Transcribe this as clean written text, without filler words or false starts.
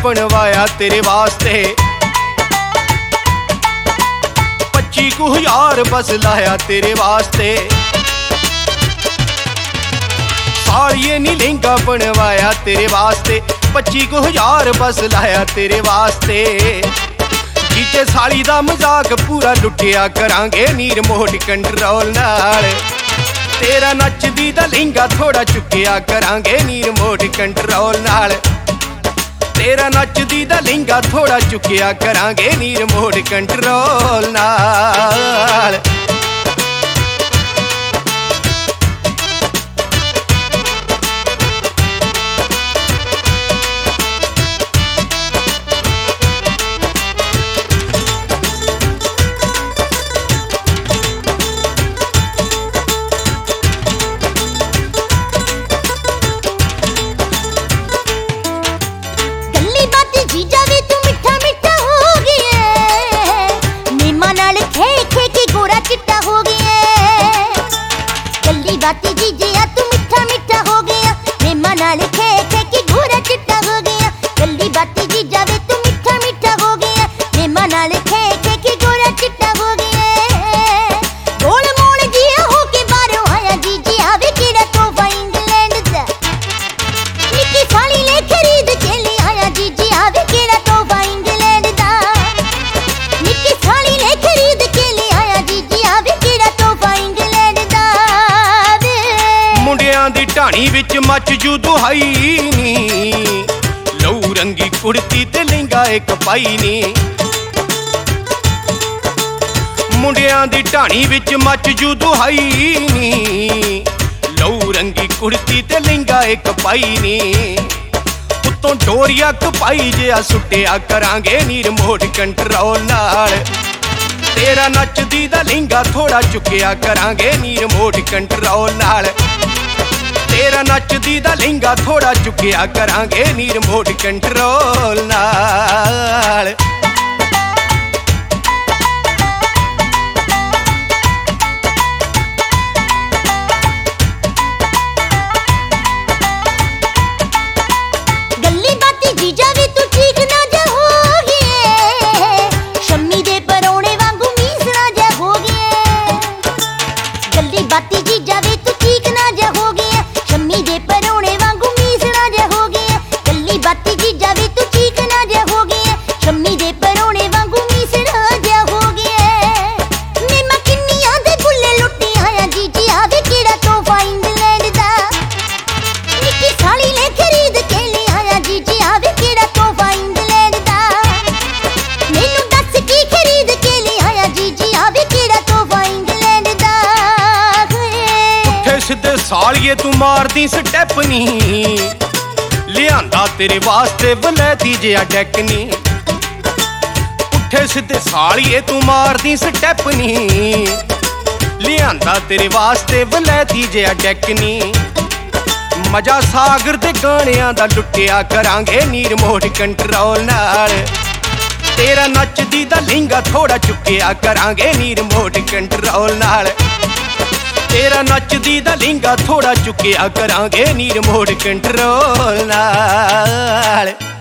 बनवाया तेरे वास्ते 25,000 बस लाया तेरे वास्ते सालिए नी लहंगा बनवाया तेरे वास्ते 25,000 बस लाया तेरे वास्ते जीजे साली दा मजाक पूरा लुटिया करांगे नी रिमोट कंट्रोल नाल तेरा नचदी दा लहंगा थोड़ा चुकिया करांगे नी रिमोट कंट्रोल नाल तेरा नचदी दा लहंगा थोड़ा चुकिया करांगे नी रिमोट कंट्रोल नाल बाती जीजिया तू मीठा मीठा हो गया मेमा नाल खे खे की गोरा चिट्टा हो गया गल्ली बाती जीजा वे तू मीठा मीठा हो गया मेमा नाल खे खे की गोरा चिट्टा हो गया गोल मोड़ जिया हो के बाहरों आया जीजिया वे केड़ा तोहफा इंग्लैंड दा निक्की साली ले खरीद के ले आया जीजिया वे केड़ा तोहफा इंग्लैंड दा निक्की साली ले खरीद के ले आया जीजिया वे केड़ा तोहफा इंग्लैंड दा मुंडियां दी ढाणी विच मच जू दुहाई नी लहू रंगी कुड़ती ते लहंगा एक पाई नी मुंडियां दी ढाणी विच मच जू दुहाई नी लहू रंगी कुड़ती ते लहंगा एक पाई नी उत्तों डोरिया कपाई जिहा सुटिया करांगे नी रिमोट कंट्रोल नाल तेरा नचदी दा लहंगा थोड़ा चुकिया करांगे नी रिमोट कंट्रोल नाल तेरा नचदी दा लहंगा थोड़ा चुकिया करांगे नी रिमोट कंट्रोल नाल गल्ली बाती जीजा वे तू ठीक ना जा हो गए शम्मी दे परौणे वांगू मीसना जा हो गए गल्ली बाती जीजा वे तू ठीक ना जा हो गए शम्मी दे परौणे वांगू मीसना जा हो गया गल्ली बाती जीजा वे तू ठीक ना जा हो गया शम्मी दे परौणे वांगू मीसना जा हो गया मेमा किन्नियां दे बुल्ले लुट्टी आया जीजी आवे केड़ा तोहफा इंग्लैंड दा निक्की साली ले खरीद के ले आया जीजी आवे केड़ा तोहफा इंग्लैंड दा मैनू दस की खरीद के ले आया जीजी आवे केड़ा तोहफा इंग्लैंड दा सिद्धे सालिए तू मारदी स्टैप नी लियांदा तेरे वास्ते वलैती जिहा डैक नी उठे सिद्धे सालिए तू मारदी स्टैप नी लियांदा तेरे वास्ते वलैती जिहा डैक नी मजा सागर दे गाणियां दा लुटिया करांगे नी रिमोट कंट्रोल नाल तेरा नचदी दा लहंगा थोड़ा चुकिया करांगे नी रिमोट कंट्रोल नाल तेरा नचदी दा लहंगा थोड़ा चुकिया करांगे नी रिमोट कंट्रोल नाल।